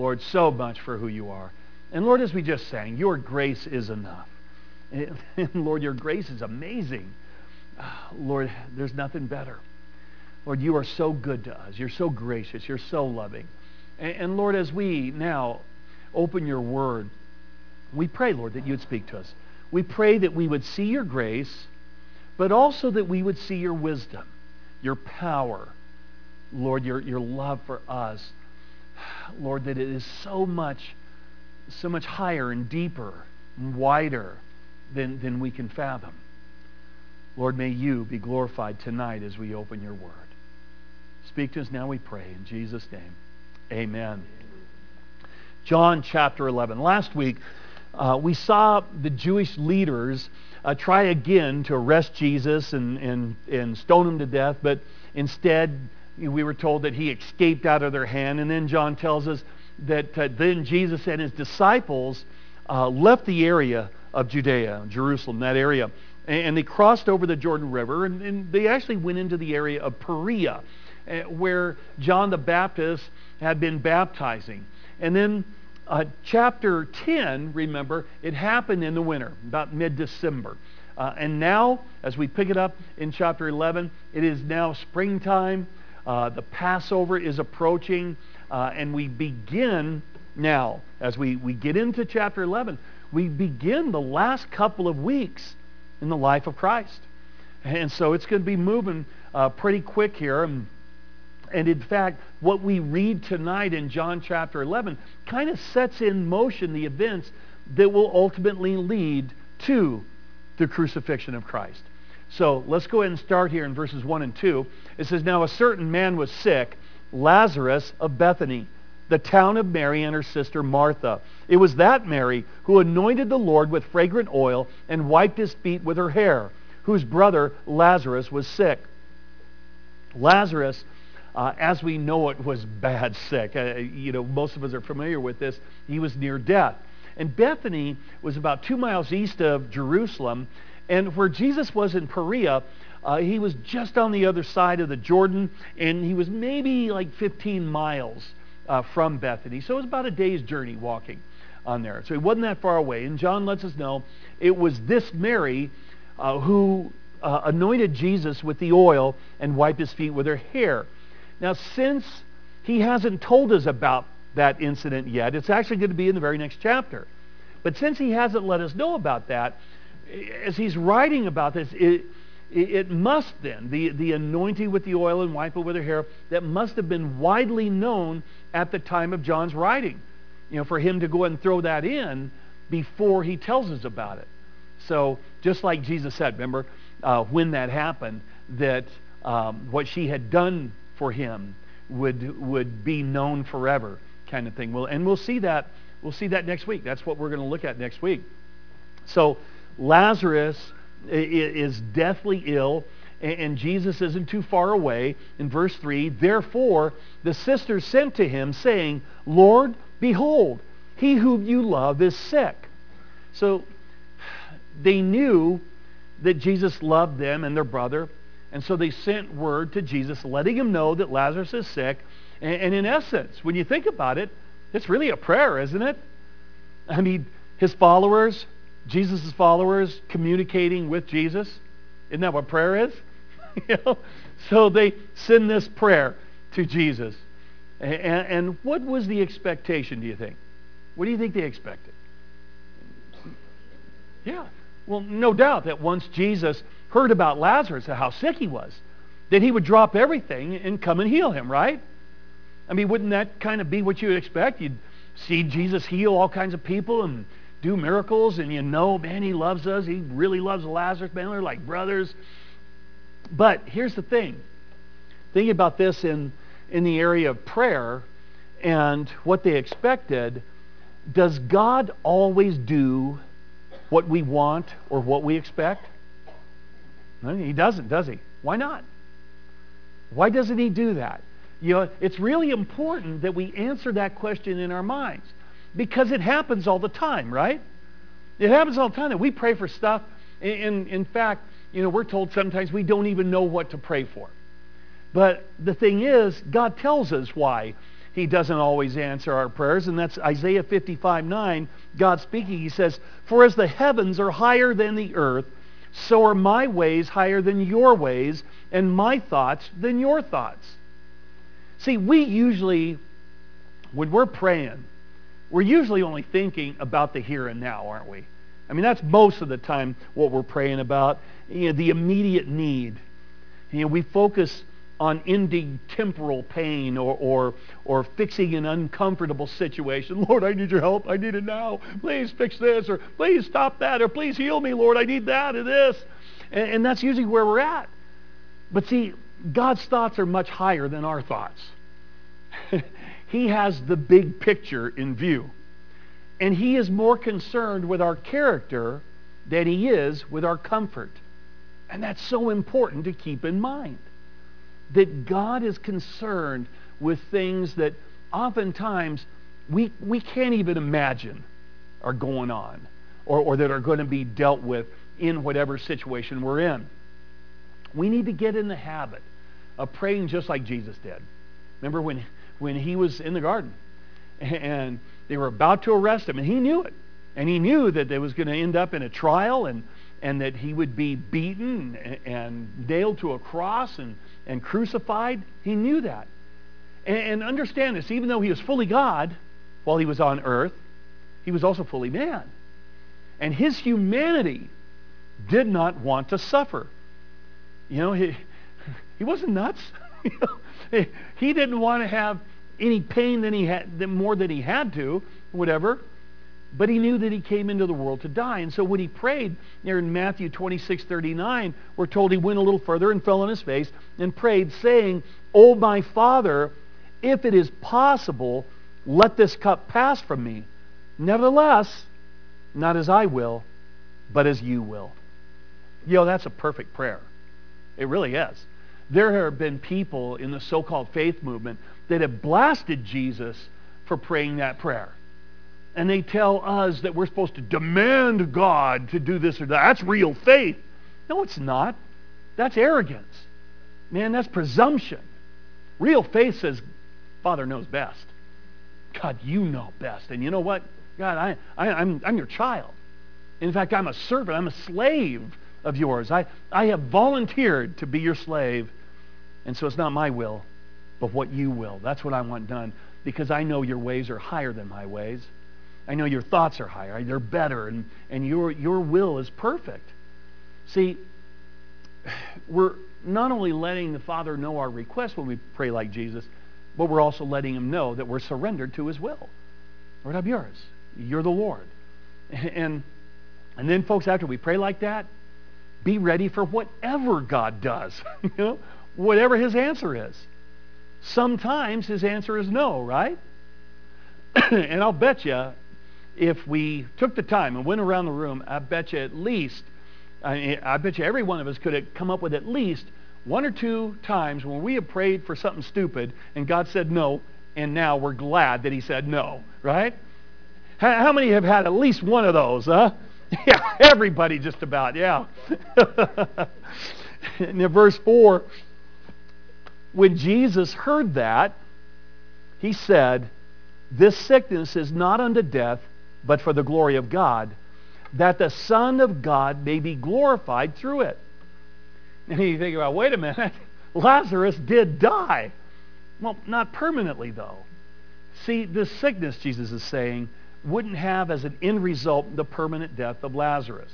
Lord, so much for who you are. And Lord, as we just sang, your grace is enough. And Lord, your grace is amazing. Lord, there's nothing better. Lord, you are so good to us. You're so gracious. You're so loving. And Lord, as we now open your word, we pray, Lord, that you would speak to us. We pray that we would see your grace, but also that we would see your wisdom, your power, Lord, your love for us. Lord, that it is so much higher and deeper and wider than we can fathom. Lord, may you be glorified tonight as we open your word. Speak to us now, we pray, in Jesus' name. Amen. John chapter 11. Last week, we saw the Jewish leaders try again to arrest Jesus and stone him to death, but instead we were told that he escaped out of their hand. And then John tells us that then Jesus and his disciples left the area of Judea, Jerusalem, that area, and they crossed over the Jordan River, and they actually went into the area of Perea, where John the Baptist had been baptizing. And then chapter 10, remember, it happened in the winter, about mid-December. And now, as we pick it up in chapter 11, it is now springtime. The Passover is approaching, and we begin now, as we get into chapter 11, we begin the last couple of weeks in the life of Christ. And so it's going to be moving pretty quick here. And in fact, what we read tonight in John chapter 11 kind of sets in motion the events that will ultimately lead to the crucifixion of Christ. So let's go ahead and start here in verses 1 and 2. It says, "Now a certain man was sick, Lazarus of Bethany, the town of Mary and her sister Martha. It was that Mary who anointed the Lord with fragrant oil and wiped his feet with her hair, whose brother Lazarus was sick." Lazarus, as we know it, was bad sick. Most of us are familiar with this. He was near death. And Bethany was about 2 miles east of Jerusalem. And where Jesus was in Perea, he was just on the other side of the Jordan, and he was maybe like 15 miles from Bethany. So it was about a day's journey walking on there. So he wasn't that far away. And John lets us know it was this Mary who anointed Jesus with the oil and wiped his feet with her hair. Now, since he hasn't told us about that incident yet, it's actually going to be in the very next chapter. But since he hasn't let us know about that, as he's writing about this, it must then, the anointing with the oil and wipe it with her hair, that must have been widely known at the time of John's writing, for him to go ahead and throw that in before he tells us about it. So just like Jesus said, remember, when that happened, that what she had done for him would be known forever, kind of thing. And we'll see that next week. That's what we're going to look at next week. So Lazarus is deathly ill, and Jesus isn't too far away. In verse 3, "Therefore the sisters sent to him, saying, 'Lord, behold, he whom you love is sick.'" So they knew that Jesus loved them and their brother, and so they sent word to Jesus letting him know that Lazarus is sick. And in essence, when you think about it, it's really a prayer, isn't it? I mean, his followers, Jesus' followers, communicating with Jesus. Isn't that what prayer is? So they send this prayer to Jesus. And what was the expectation, do you think? What do you think they expected? Yeah. Well, no doubt that once Jesus heard about Lazarus and how sick he was, that he would drop everything and come and heal him, right? I mean, wouldn't that kind of be what you would expect? You'd see Jesus heal all kinds of people and do miracles, and man, he loves us. He really loves Lazarus, man. They're like brothers. But here's the thing. Thinking about this in the area of prayer and what they expected, does God always do what we want or what we expect? No, he doesn't, does he? Why not? Why doesn't he do that? It's really important that we answer that question in our minds, because it happens all the time, right? It happens all the time that we pray for stuff. In fact, we're told sometimes we don't even know what to pray for. But the thing is, God tells us why. he doesn't always answer our prayers, and that's Isaiah 55:9. God speaking, he says, "For as the heavens are higher than the earth, so are my ways higher than your ways, and my thoughts than your thoughts." See, we usually, when we're praying, we're usually only thinking about the here and now, aren't we? I mean, that's most of the time what we're praying about, the immediate need. We focus on ending temporal pain or fixing an uncomfortable situation. Lord, I need your help. I need it now. Please fix this, or please stop that, or please heal me, Lord. I need that or this. And that's usually where we're at. But see, God's thoughts are much higher than our thoughts. He has the big picture in view. And he is more concerned with our character than he is with our comfort. And that's so important to keep in mind. That God is concerned with things that oftentimes we can't even imagine are going on or that are going to be dealt with in whatever situation we're in. We need to get in the habit of praying just like Jesus did. Remember when he was in the garden and they were about to arrest him, and he knew it. And he knew that it was going to end up in a trial and that he would be beaten and nailed to a cross and crucified. He knew that. And understand this, even though he was fully God while he was on earth, he was also fully man. And his humanity did not want to suffer. He wasn't nuts. He didn't want to have any pain more than he had to, whatever. But he knew that he came into the world to die. And so when he prayed, there in Matthew 26:39, we're told he went a little further and fell on his face and prayed, saying, "O my Father, if it is possible, let this cup pass from me. Nevertheless, not as I will, but as you will." That's a perfect prayer. It really is. There have been people in the so-called faith movement that have blasted Jesus for praying that prayer. And they tell us that we're supposed to demand God to do this or that. That's real faith. No, it's not. That's arrogance. Man, that's presumption. Real faith says, Father knows best. God, you know best. And you know what? God, I'm your child. In fact, I'm a servant. I'm a slave of yours. I have volunteered to be your slave. And so it's not my will, but what you will. That's what I want done, because I know your ways are higher than my ways. I know your thoughts are higher. They're better, and your will is perfect. See, we're not only letting the Father know our request when we pray like Jesus, but we're also letting him know that we're surrendered to his will. Lord, I'm yours. You're the Lord. And then, folks, after we pray like that, be ready for whatever God does. Whatever his answer is. Sometimes his answer is no, right? And I'll bet you, if we took the time and went around the room, I bet you every one of us could have come up with at least one or two times when we have prayed for something stupid and God said no, and now we're glad that he said no, right? How many have had at least one of those, huh? Yeah, everybody just about, yeah. In verse 4, when Jesus heard that, he said, "This sickness is not unto death, but for the glory of God, that the Son of God may be glorified through it." And you think about, wait a minute, Lazarus did die. Well, not permanently, though. See, this sickness, Jesus is saying, wouldn't have as an end result the permanent death of Lazarus.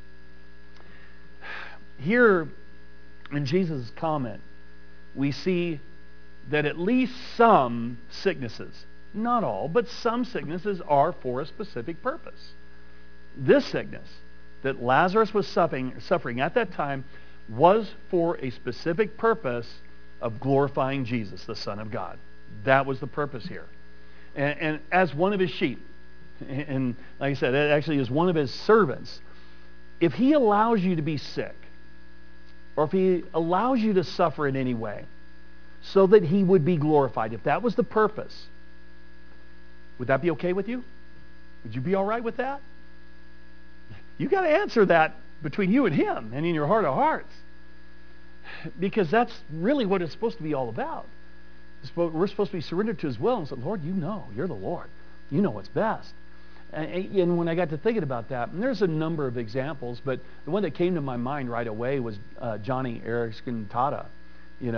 Here in Jesus' comment, we see that at least some sicknesses, not all, but some sicknesses are for a specific purpose. This sickness that Lazarus was suffering at that time was for a specific purpose of glorifying Jesus, the Son of God. That was the purpose here. And as one of his sheep, and like I said, it actually is one of his servants, if he allows you to be sick, or if he allows you to suffer in any way, so that he would be glorified, if that was the purpose, would that be okay with you? Would you be all right with that? You got to answer that between you and him and in your heart of hearts. Because that's really what it's supposed to be all about. We're supposed to be surrendered to his will and say, Lord, you know, you're the Lord. You know what's best. And when I got to thinking about that, and there's a number of examples, but the one that came to my mind right away was Johnny Erickson Tata. You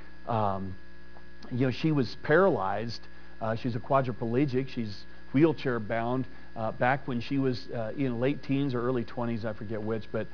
know, she was paralyzed. She's a quadriplegic. She's wheelchair bound. Back when she was in late teens or early 20s, I forget which, but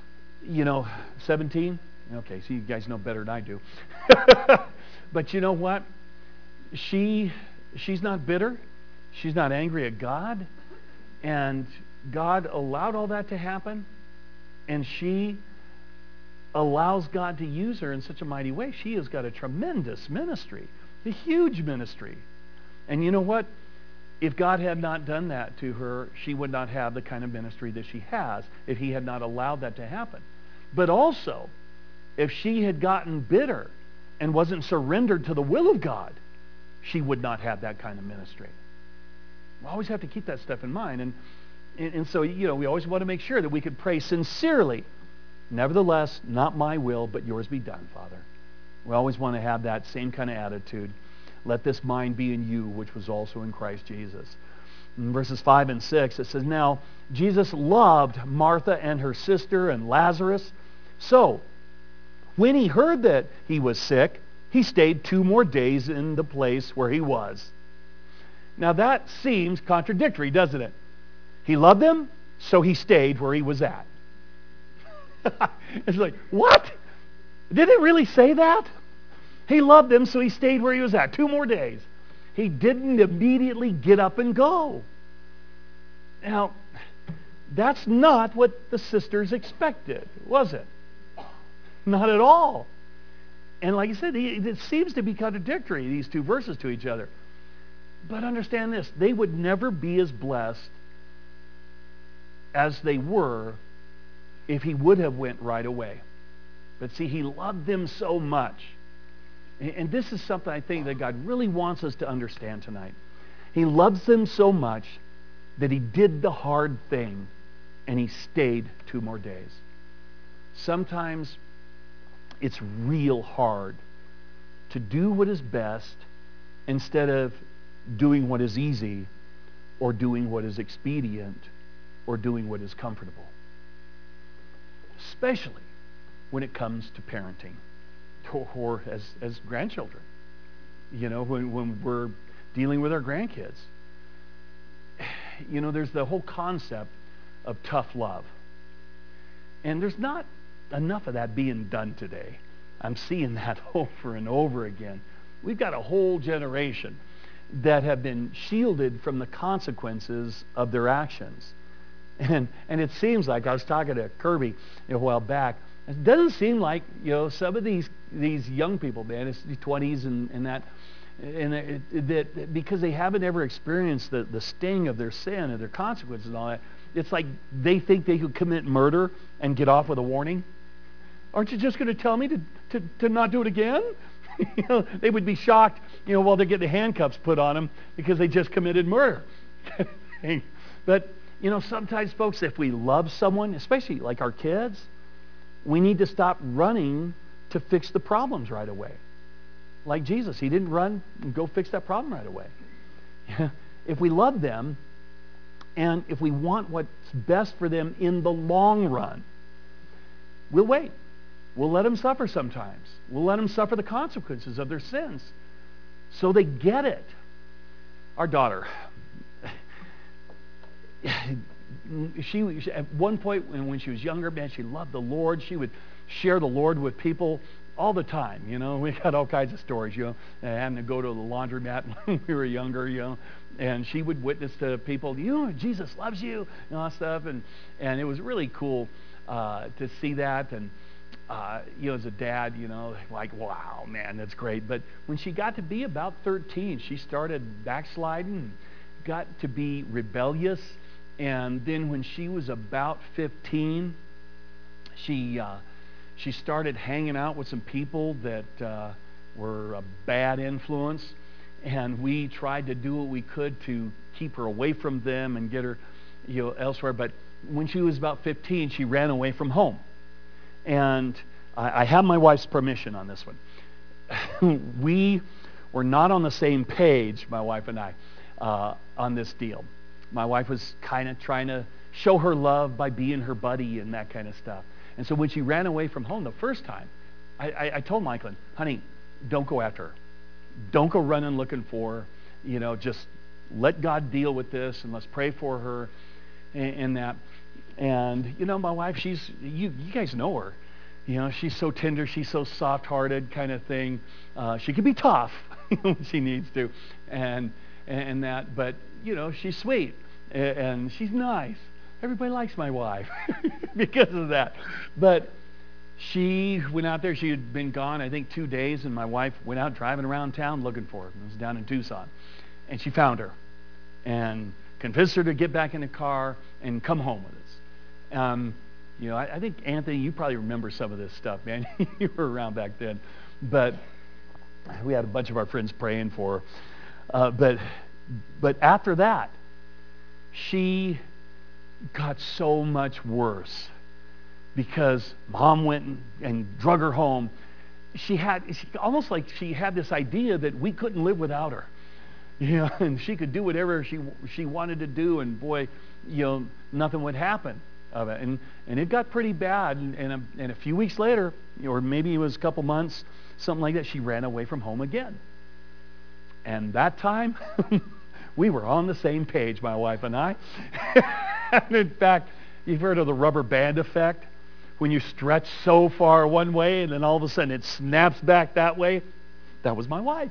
17. Okay, so you guys know better than I do. But you know what? She's not bitter. She's not angry at God. And God allowed all that to happen. And she allows God to use her in such a mighty way. She has got a tremendous ministry, a huge ministry. And you know what? If God had not done that to her, she would not have the kind of ministry that she has if he had not allowed that to happen. But also, if she had gotten bitter and wasn't surrendered to the will of God, she would not have that kind of ministry. We always have to keep that stuff in mind. And so, we always want to make sure that we could pray sincerely. Nevertheless, not my will, but yours be done, Father. We always want to have that same kind of attitude. Let this mind be in you, which was also in Christ Jesus. In verses 5 and 6, it says, Now Jesus loved Martha and her sister and Lazarus. So, when he heard that he was sick, he stayed 2 more days in the place where he was. Now that seems contradictory, doesn't it? He loved them, so he stayed where he was at. It's like, what? Did it really say that? He loved them, so he stayed where he was at 2 more days. He didn't immediately get up and go. Now, that's not what the sisters expected, was it? Not at all. And like I said, it seems to be contradictory, these 2 verses to each other. But understand this, they would never be as blessed as they were if he would have went right away. But see, he loved them so much. And this is something I think that God really wants us to understand tonight. He loves them so much that he did the hard thing and he stayed 2 more days. Sometimes it's real hard to do what is best instead of doing what is easy or doing what is expedient or doing what is comfortable. Especially when it comes to parenting or as grandchildren. When we're dealing with our grandkids. There's the whole concept of tough love. And there's not enough of that being done today. I'm seeing that over and over again. We've got a whole generation that have been shielded from the consequences of their actions. And it seems like, I was talking to Kirby a while back, it doesn't seem like, some of these young people, man, it's the 20s and that, that because they haven't ever experienced the sting of their sin and their consequences and all that, it's like they think they could commit murder and get off with a warning. Aren't you just going to tell me to not do it again? They would be shocked, while they're getting the handcuffs put on them because they just committed murder. But, sometimes, folks, if we love someone, especially like our kids, we need to stop running to fix the problems right away. Like Jesus, he didn't run and go fix that problem right away. If we love them, and if we want what's best for them in the long run, we'll wait. We'll let them suffer sometimes. We'll let them suffer the consequences of their sins so they get it. Our daughter, she at one point when she was younger, man, she loved the Lord. She would share the Lord with people all the time. We got all kinds of stories, having to go to the laundromat when we were younger, and she would witness to people, Jesus loves you, and all that stuff, and it was really cool to see that, and as a dad, like, wow, man, that's great. But when she got to be about 13, she started backsliding, got to be rebellious, and then when she was about 15, she started hanging out with some people that were a bad influence, and we tried to do what we could to keep her away from them and get her, elsewhere. But when she was about 15, she ran away from home. And I have my wife's permission on this one. We were not on the same page, my wife and I, on this deal. My wife was kind of trying to show her love by being her buddy and that kind of stuff. And so when she ran away from home the first time, I told Michael, honey, don't go after her. Don't go running looking for her. Just let God deal with this, and let's pray for her and that. And, my wife, you guys know her. She's so tender, she's so soft-hearted kind of thing. She can be tough when she needs to, and that, but, she's sweet, and she's nice. Everybody likes my wife because of that. But she went out there. She had been gone, I think, 2 days, and my wife went out driving around town looking for her. It was down in Tucson. And she found her and convinced her to get back in the car and come home with us. I think, Anthony, you probably remember some of this stuff, man. You were around back then. But we had a bunch of our friends praying for her. But after that, she got so much worse because Mom went and drug her home. Almost like she had this idea that we couldn't live without her. And she could do whatever she wanted to do, and boy, nothing would happen of it. And it got pretty bad, and a few weeks later, or maybe it was a couple months, something like that, she ran away from home again. And that time, we were on the same page, my wife and I. And in fact, you've heard of the rubber band effect? When you stretch so far one way and then all of a sudden it snaps back that way? That was my wife.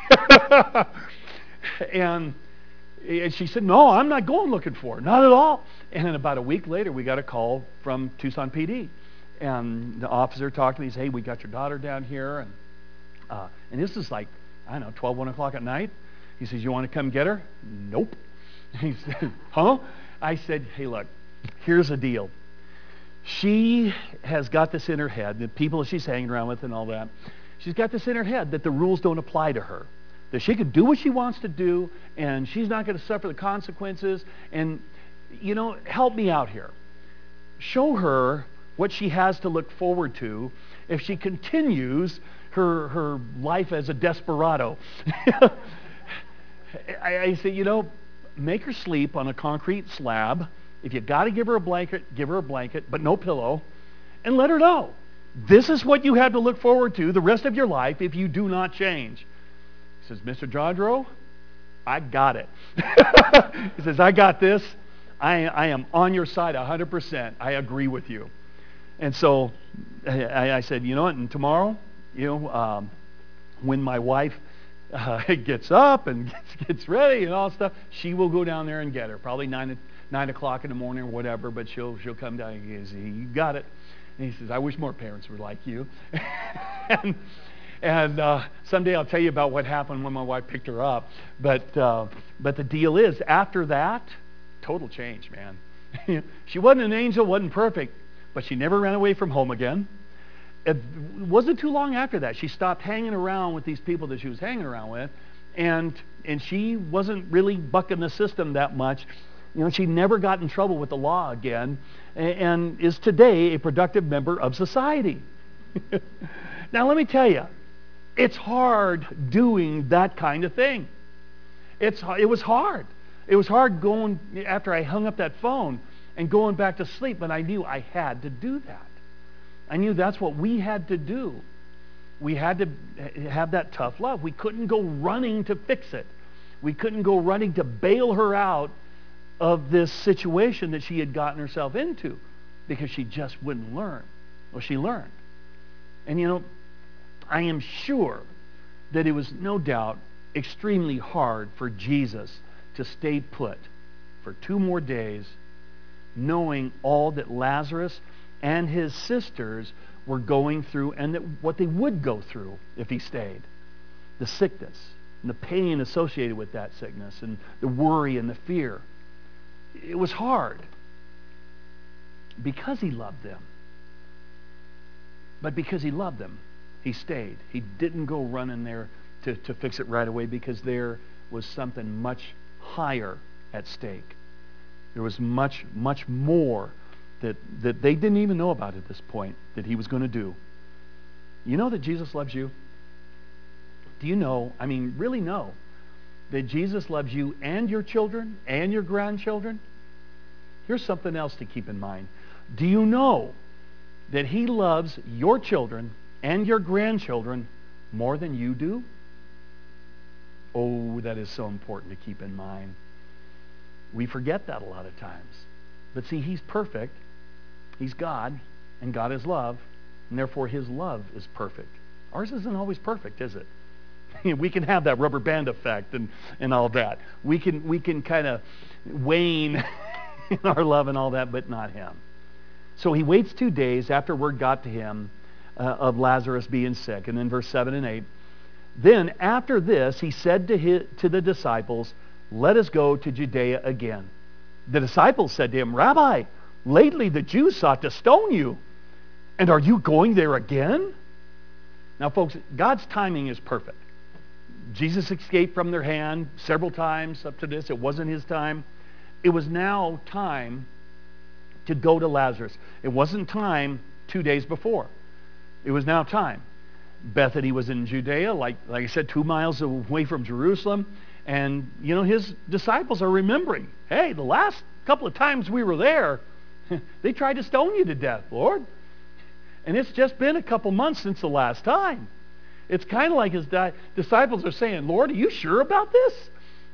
And she said, no, I'm not going looking for her. Not at all. And then about a week later, we got a call from Tucson PD. And the officer talked to me. He said, hey, we got your daughter down here. And this is like, 12, 1 o'clock at night. He says, you want to come get her? Nope. He said, huh? I said, hey, look, here's the deal. She has got this in her head, the people she's hanging around with and all that, she's got this in her head that the rules don't apply to her, that she can do what she wants to do, and she's not going to suffer the consequences. And, help me out here. Show her what she has to look forward to if she continues her life as a desperado. I say, make her sleep on a concrete slab. If you got to give her a blanket, but no pillow, and let her know. This is what you have to look forward to the rest of your life if you do not change. He says, Mr. Jodro, I got it. He says, I got this. I am on your side 100%. I agree with you. And so I said, and tomorrow, when my wife gets up and gets ready and all that stuff, she will go down there and get her. Probably 9 o'clock in the morning or whatever, but she'll come down and he says, you got it. And he says, I wish more parents were like you. and someday I'll tell you about what happened when my wife picked her up. But the deal is, after that, total change, man. She wasn't an angel, wasn't perfect, but she never ran away from home again. It wasn't too long after that she stopped hanging around with these people that she was hanging around with, and she wasn't really bucking the system that much. She never got in trouble with the law again, and is today a productive member of society. Now let me tell you, it's hard doing that kind of thing. It was hard. It was hard going after I hung up that phone and going back to sleep, but I knew I had to do that. I knew that's what we had to do. We had to have that tough love. We couldn't go running to fix it. We couldn't go running to bail her out of this situation that she had gotten herself into because she just wouldn't learn. Well, she learned. And I am sure that it was no doubt extremely hard for Jesus to stay put for 2 more days, knowing all that Lazarus and his sisters were going through, and that what they would go through if he stayed. The sickness and the pain associated with that sickness and the worry and the fear. It was hard because he loved them. But because he loved them, he stayed. He didn't go running there to fix it right away, because there was something much higher at stake. There was much, much more that they didn't even know about at this point that he was going to do. You know that Jesus loves you? Do you know, really know, that Jesus loves you and your children and your grandchildren? Here's something else to keep in mind. Do you know that he loves your children and your grandchildren more than you do? Oh, that is so important to keep in mind. We forget that a lot of times. But see, he's perfect. He's God, and God is love, and therefore his love is perfect. Ours isn't always perfect, is it? We can have that rubber band effect and all that. We can kind of wane in our love and all that, but not him. So he waits 2 days after word got to him of Lazarus being sick. And then verse 7 and 8. Then after this, he said to the disciples, let us go to Judea again. The disciples said to him, Rabbi, lately the Jews sought to stone you, and are you going there again? Now, folks, God's timing is perfect. Jesus escaped from their hand several times up to this. It wasn't his time. It was now time to go to Lazarus. It wasn't time 2 days before. It was now time. Bethany was in Judea, like I said, 2 miles away from Jerusalem. And, his disciples are remembering, hey, the last couple of times we were there, they tried to stone you to death, Lord. And it's just been a couple months since the last time. It's kind of like his disciples are saying, Lord, are you sure about this?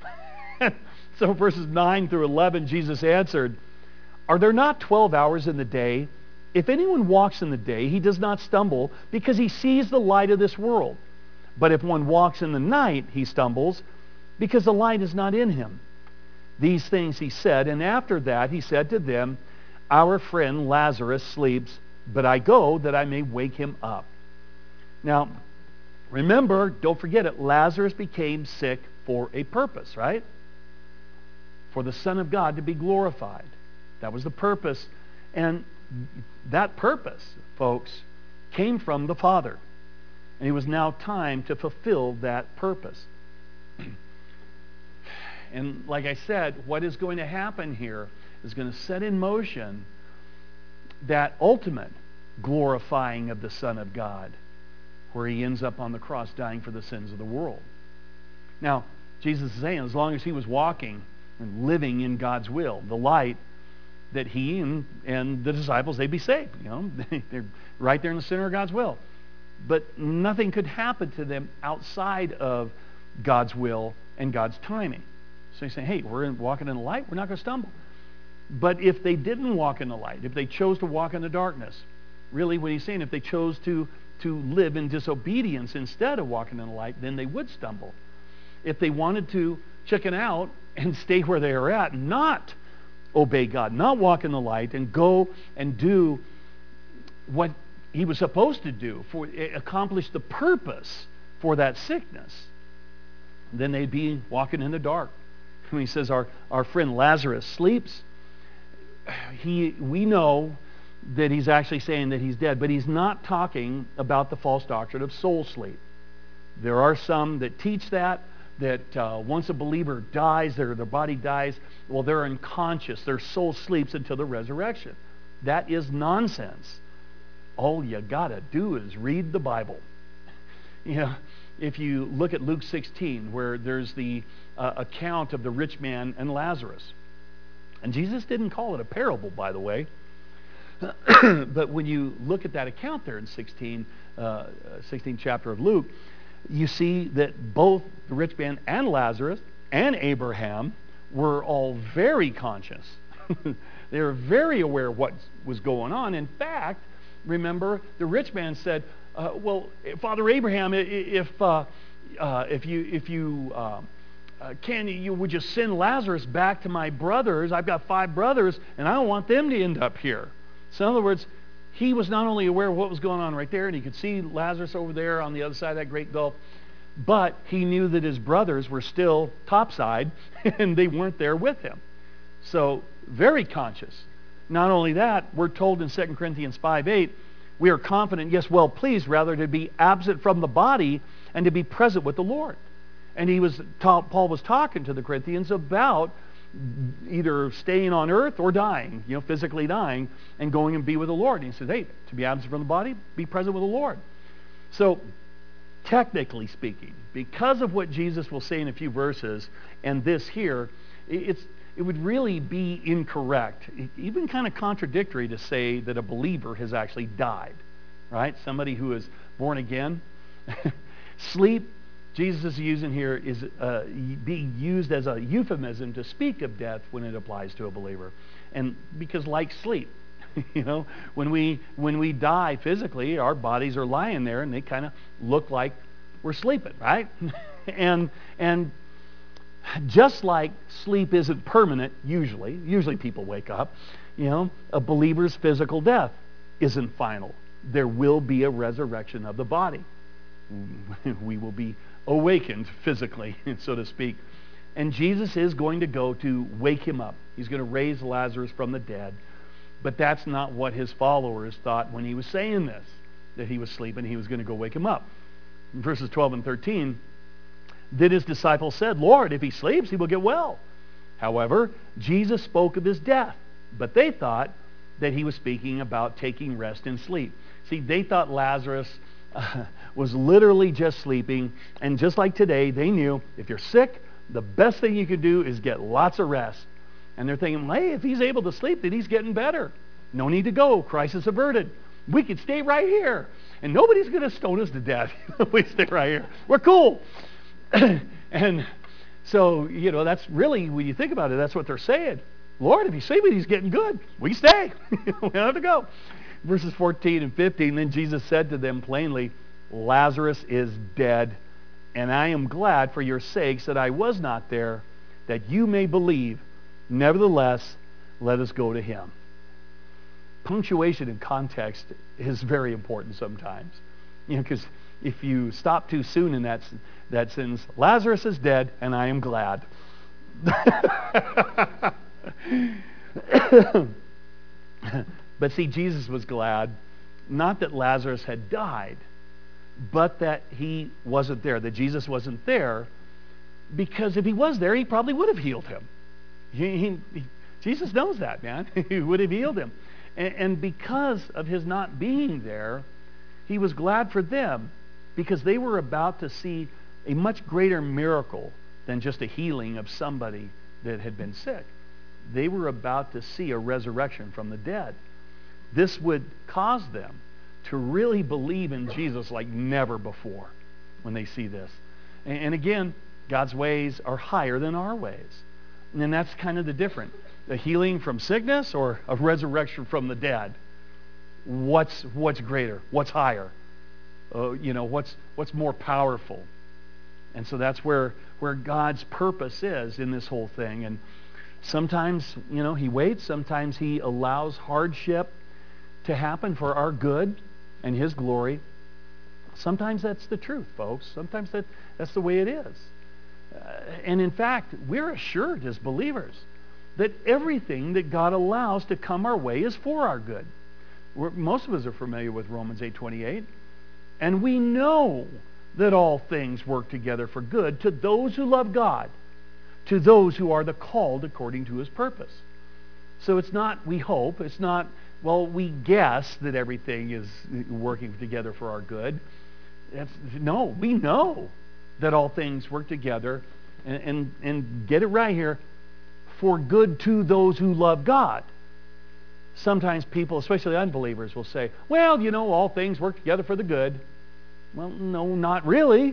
So verses 9 through 11, Jesus answered, are there not 12 hours in the day? If anyone walks in the day, he does not stumble because he sees the light of this world. But if one walks in the night, he stumbles because the light is not in him. These things he said, and after that he said to them, our friend Lazarus sleeps, but I go that I may wake him up. Now, remember, don't forget it, Lazarus became sick for a purpose, right? For the Son of God to be glorified. That was the purpose. And that purpose, folks, came from the Father. And it was now time to fulfill that purpose. And like I said, what is going to happen here is going to set in motion that ultimate glorifying of the Son of God, where he ends up on the cross dying for the sins of the world. Now, Jesus is saying as long as he was walking and living in God's will, the light, that he and the disciples, they'd be saved. They're right there in the center of God's will. But nothing could happen to them outside of God's will and God's timing. So he's saying, hey, we're walking in the light, we're not going to stumble. But if they didn't walk in the light, if they chose to walk in the darkness, really what he's saying, if they chose to live in disobedience instead of walking in the light, then they would stumble. If they wanted to chicken out and stay where they are at, not obey God, not walk in the light and go and do what he was supposed to do, accomplish the purpose for that sickness, then they'd be walking in the dark. When he says our friend Lazarus sleeps, we know that he's actually saying that he's dead, but he's not talking about the false doctrine of soul sleep. There are some that teach that once a believer dies, their body dies, well, they're unconscious. Their soul sleeps until the resurrection. That is nonsense. All you got to do is read the Bible. If you look at Luke 16, where there's the account of the rich man and Lazarus. And Jesus didn't call it a parable, by the way. But when you look at that account there in 16th chapter of Luke, you see that both the rich man and Lazarus and Abraham were all very conscious. They were very aware of what was going on. In fact, remember, the rich man said, well, Father Abraham, if you can, would you send Lazarus back to my brothers? I've got 5 brothers, and I don't want them to end up here. So in other words, he was not only aware of what was going on right there, and he could see Lazarus over there on the other side of that great gulf, but he knew that his brothers were still topside, and they weren't there with him. So very conscious. Not only that, we're told in 2 Corinthians 5:8, we are confident, yes, well pleased, rather to be absent from the body and to be present with the Lord. And Paul was talking to the Corinthians about either staying on earth or dying, physically dying, and going and be with the Lord. And he said, hey, to be absent from the body, be present with the Lord. So technically speaking, because of what Jesus will say in a few verses, and this here, it would really be incorrect, even kind of contradictory to say that a believer has actually died, right? Somebody who is born again. Sleep, Jesus is using here, is being used as a euphemism to speak of death when it applies to a believer. And because like sleep, when we die physically, our bodies are lying there and they kind of look like we're sleeping, right? and just like sleep isn't permanent, usually people wake up, a believer's physical death isn't final. There will be a resurrection of the body. We will be awakened physically, so to speak. And Jesus is going to go to wake him up. He's going to raise Lazarus from the dead. But that's not what his followers thought when he was saying this, that he was sleeping, he was going to go wake him up. In verses 12 and 13, then his disciples said, Lord, if he sleeps, he will get well. However, Jesus spoke of his death, but they thought that he was speaking about taking rest and sleep. See, they thought Lazarus was literally just sleeping, and just like today, they knew if you're sick, the best thing you could do is get lots of rest. And they're thinking, hey, if he's able to sleep, then he's getting better. No need to go. Crisis averted. We could stay right here. And nobody's going to stone us to death. We stay right here. We're cool. And so, that's really, when you think about it, that's what they're saying. Lord, if he's sleeping, he's getting good. We stay. We don't have to go. Verses 14 and 15, then Jesus said to them plainly, Lazarus is dead, and I am glad for your sakes that I was not there, that you may believe. Nevertheless, let us go to him. Punctuation and context is very important sometimes. Because if you stop too soon in that sentence, Lazarus is dead, and I am glad. But see, Jesus was glad, not that Lazarus had died, but that he wasn't there, that Jesus wasn't there, because if he was there, he probably would have healed him. Jesus knows that, man. He would have healed him. And because of his not being there, he was glad for them, because they were about to see a much greater miracle than just a healing of somebody that had been sick. They were about to see a resurrection from the dead. This would cause them to really believe in Jesus like never before when they see this. And again, God's ways are higher than our ways. And that's kind of the difference. A healing from sickness or a resurrection from the dead. What's greater? What's higher? What's more powerful? And so that's where God's purpose is in this whole thing. And sometimes, he waits. Sometimes he allows hardship to happen for our good and his glory. Sometimes that's the truth, folks. Sometimes that's the way it is. And in fact, we're assured as believers that everything that God allows to come our way is for our good. Most of us are familiar with Romans 8:28. And we know that all things work together for good to those who love God, to those who are the called according to his purpose. So it's not we hope, it's not, well, we guess that everything is working together for our good. No, we know that all things work together, and get it right here, for good to those who love God. Sometimes people, especially unbelievers, will say, well, all things work together for the good. Well, no, not really.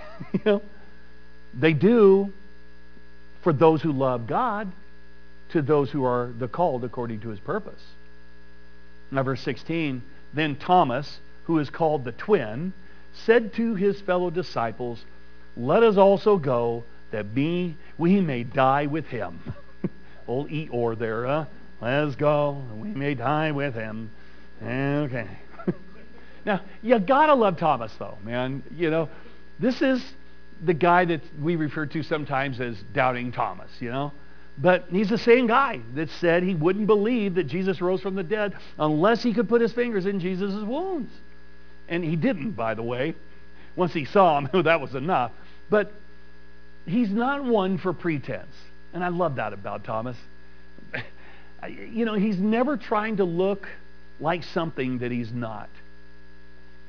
They do for those who love God, to those who are the called according to his purpose. Now, verse 16, then Thomas, who is called the twin, said to his fellow disciples, let us also go, that we may die with him. Old Eeyore there, huh? Let's go, we may die with him. Okay. Now, you gotta love Thomas, though, man. This is the guy that we refer to sometimes as Doubting Thomas, But he's the same guy that said he wouldn't believe that Jesus rose from the dead unless he could put his fingers in Jesus' wounds. And he didn't, by the way. Once he saw him, that was enough. But he's not one for pretense. And I love that about Thomas. He's never trying to look like something that he's not.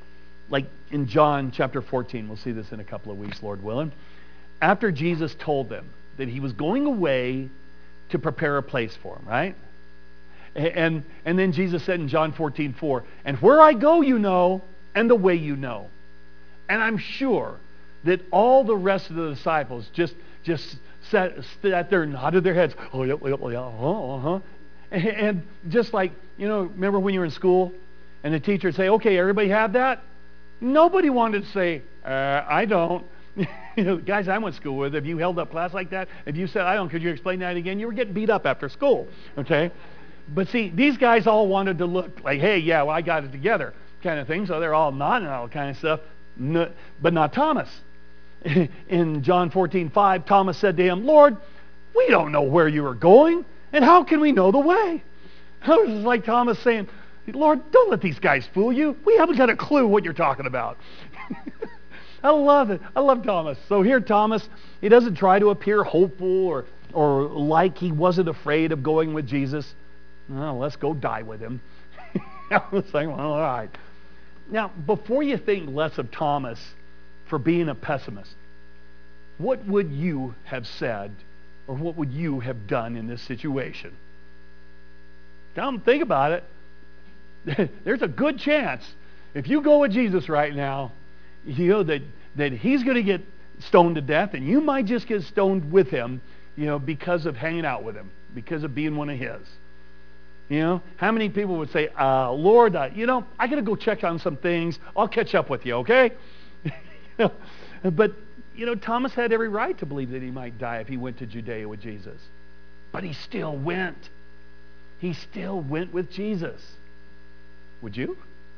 like in John chapter 14, we'll see this in a couple of weeks, Lord willing. After Jesus told them that he was going away to prepare a place for them, right? And then Jesus said in John 14:4, and where I go you know, and the way you know. And I'm sure that all the rest of the disciples just sat there and nodded their heads. Oh, yeah, uh-huh. And just like, remember when you were in school and the teacher would say, okay, everybody have that? Nobody wanted to say, I don't. Guys I went to school with, if you held up class like that, if you said, I don't, could you explain that again? You were getting beat up after school, okay? But see, these guys all wanted to look like, hey, yeah, well, I got it together kind of thing. So they're all nodding and all kind of stuff. No, but not Thomas. In John 14:5, Thomas said to him, Lord, we don't know where you are going, and how can we know the way? It was like Thomas saying, Lord, don't let these guys fool you. We haven't got a clue what you're talking about. I love it. I love Thomas. So here Thomas, he doesn't try to appear hopeful or like he wasn't afraid of going with Jesus. Well, let's go die with him. I was like, well, all right. Now, before you think less of Thomas for being a pessimist, what would you have said or what would you have done in this situation? Come think about it. There's a good chance if you go with Jesus right now, that he's going to get stoned to death, and you might just get stoned with him, because of hanging out with him, because of being one of his. How many people would say, Lord, I got to go check on some things. I'll catch up with you, okay? But, Thomas had every right to believe that he might die if he went to Judea with Jesus. But he still went. He still went with Jesus. Would you?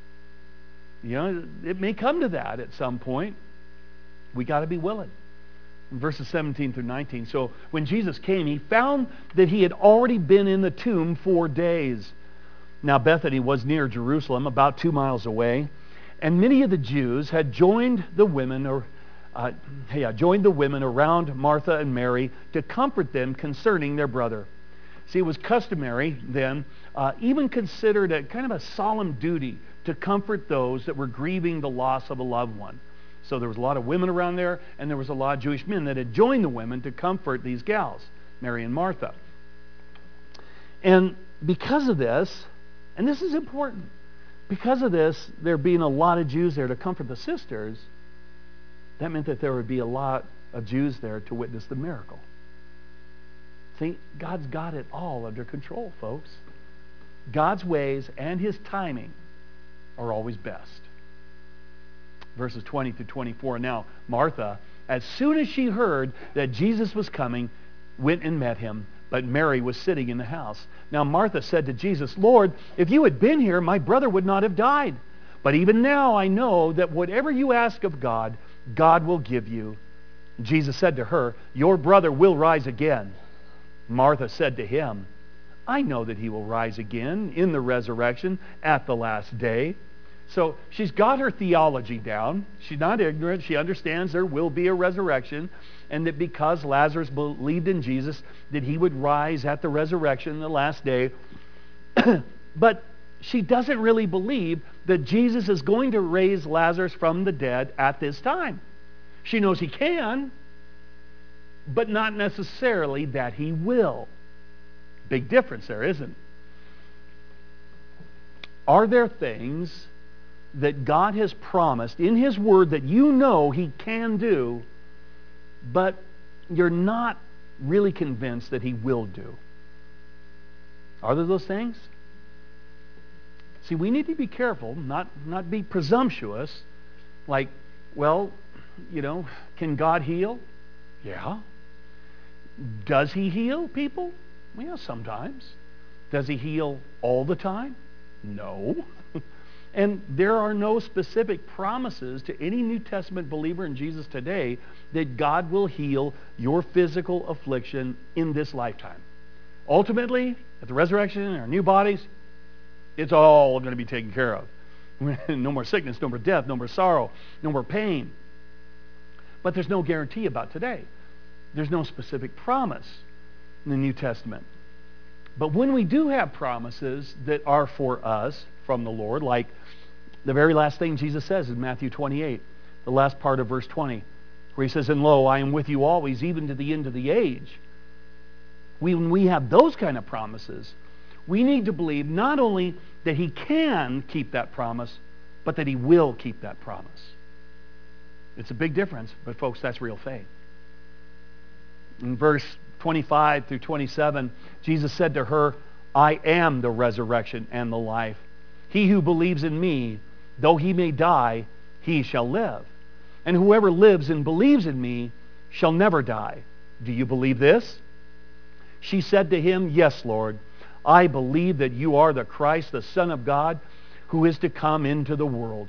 It may come to that at some point. We got to be willing. In verses 17 through 19. So when Jesus came, he found that he had already been in the tomb 4 days. Now Bethany was near Jerusalem, about 2 miles away, and many of the Jews had joined the women around Martha and Mary to comfort them concerning their brother. See, it was customary then, even considered a kind of a solemn duty to comfort those that were grieving the loss of a loved one. So there was a lot of women around there, and there was a lot of Jewish men that had joined the women to comfort these gals, Mary and Martha. And because of this, and this is important, because of this, there being a lot of Jews there to comfort the sisters, that meant that there would be a lot of Jews there to witness the miracle. See, God's got it all under control, folks. God's ways and his timing are always best. Verses 20 through 24. Now, Martha, as soon as she heard that Jesus was coming, went and met him, but Mary was sitting in the house. Now, Martha said to Jesus, Lord, if you had been here, my brother would not have died. But even now I know that whatever you ask of God, God will give you. Jesus said to her, your brother will rise again. Martha said to him, I know that he will rise again in the resurrection at the last day. So she's got her theology down. She's not ignorant. She understands there will be a resurrection, and that because Lazarus believed in Jesus, that he would rise at the resurrection the last day. But she doesn't really believe that Jesus is going to raise Lazarus from the dead at this time. She knows he can, but not necessarily that he will. Big difference there, isn't it? Are there things that God has promised in his word that you know he can do, but you're not really convinced that he will do? Are there those things? See, we need to be careful, not be presumptuous, like, well, can God heal? Yeah. Does he heal people? Well, yeah, sometimes. Does he heal all the time? No. And there are no specific promises to any New Testament believer in Jesus today that God will heal your physical affliction in this lifetime. Ultimately, at the resurrection in our new bodies, it's all going to be taken care of. No more sickness, no more death, no more sorrow, no more pain. But there's no guarantee about today. There's no specific promise in the New Testament. But when we do have promises that are for us from the Lord, like The very last thing Jesus says in Matthew 28, the last part of verse 20, where he says, and lo, I am with you always, even to the end of the age. When we have those kind of promises, we need to believe not only that he can keep that promise, but that he will keep that promise. It's a big difference, but folks, that's real faith. In verse 25 through 27, Jesus said to her, I am the resurrection and the life. He who believes in me, though he may die, he shall live. And whoever lives and believes in me shall never die. Do you believe this? She said to him, yes, Lord. I believe that you are the Christ, the Son of God, who is to come into the world.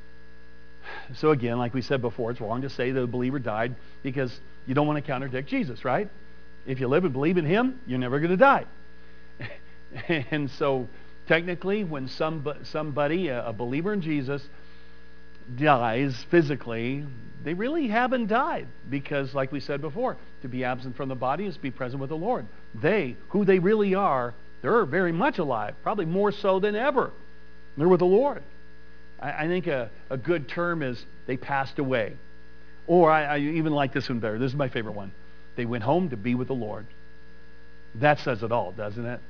So again, like we said before, it's wrong to say the believer died because you don't want to contradict Jesus, right? If you live and believe in him, you're never going to die. And so technically, when somebody, a believer in Jesus, dies physically, they really haven't died because, like we said before, to be absent from the body is to be present with the Lord. They, who they really are, they're very much alive, probably more so than ever. They're with the Lord. I think a good term is they passed away. Or I even like this one better. This is my favorite one. They went home to be with the Lord. That says it all, doesn't it?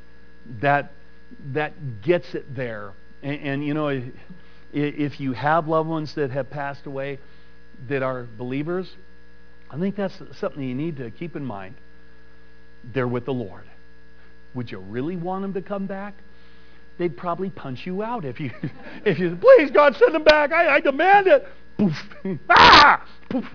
That gets it there. And you know, if you have loved ones that have passed away that are believers, I think that's something you need to keep in mind. They're with the Lord. Would you really want them to come back? They'd probably punch you out if you please God, send them back. I demand it. Poof. Ah! Poof.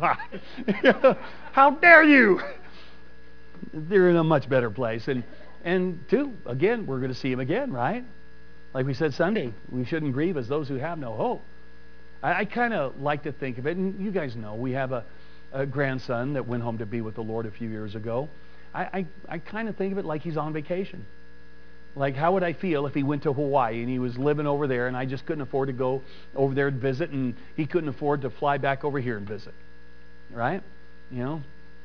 How dare you? They're in a much better place. And two, again, we're going to see him again, right? Like we said Sunday, we shouldn't grieve as those who have no hope. I kind of like to think of it, and you guys know, we have a grandson that went home to be with the Lord a few years ago. I kind of think of it like he's on vacation. Like, how would I feel if he went to Hawaii and he was living over there and I just couldn't afford to go over there and visit, and he couldn't afford to fly back over here and visit, right? You know,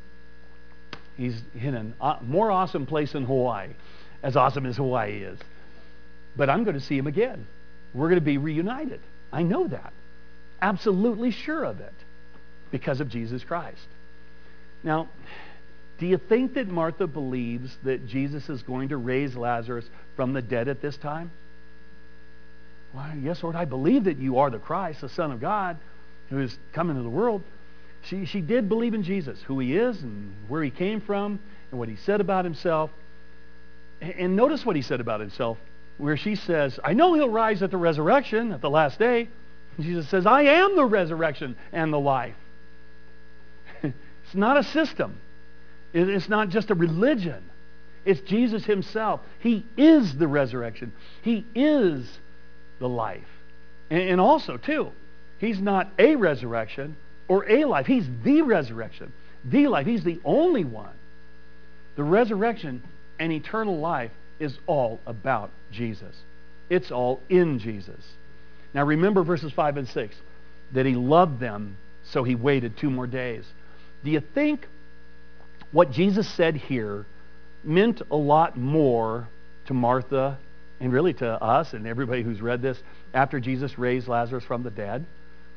he's in a more awesome place than Hawaii, as awesome as Hawaii is. But I'm going to see him again. We're going to be reunited. I know that. Absolutely sure of it because of Jesus Christ. Now, do you think that Martha believes that Jesus is going to raise Lazarus from the dead at this time? Well, yes, Lord, I believe that you are the Christ, the Son of God, who is coming into the world. She did believe in Jesus, who he is and where he came from and what he said about himself. And notice what he said about himself, where she says, I know he'll rise at the resurrection, at the last day. And Jesus says, I am the resurrection and the life. It's not a system. It's not just a religion. It's Jesus himself. He is the resurrection. He is the life. And also, too, he's not a resurrection or a life. He's the resurrection, the life. He's the only one. The resurrection and eternal life is all about Jesus. It's all in Jesus. Now remember verses 5 and 6, that he loved them, so he waited 2 more days. Do you think what Jesus said here meant a lot more to Martha and really to us and everybody who's read this after Jesus raised Lazarus from the dead?